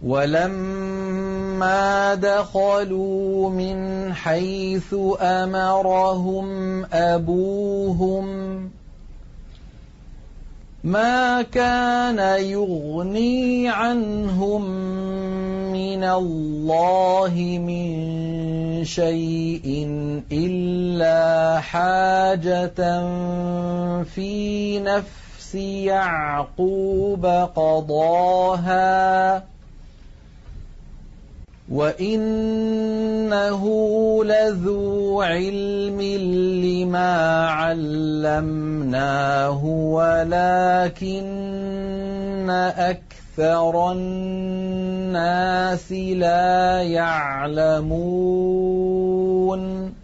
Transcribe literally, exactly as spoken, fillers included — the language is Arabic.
وَلَمَّا دَخَلُوا مِنْ حَيْثُ أَمَرَهُمْ أَبُوهُم مَا كَانَ يُغْنِي عَنْهُم مِّنَ اللَّهِ مِن شَيْءٍ إِلَّا حَاجَةً فِي نَفْسِ يَعْقُوبَ قَضَاهَا وَإِنَّهُ لَذُو عِلْمٍ لِّمَا عَلَّمْنَاهُ وَلَٰكِنَّ أَكْثَرَ النَّاسِ لَا يَعْلَمُونَ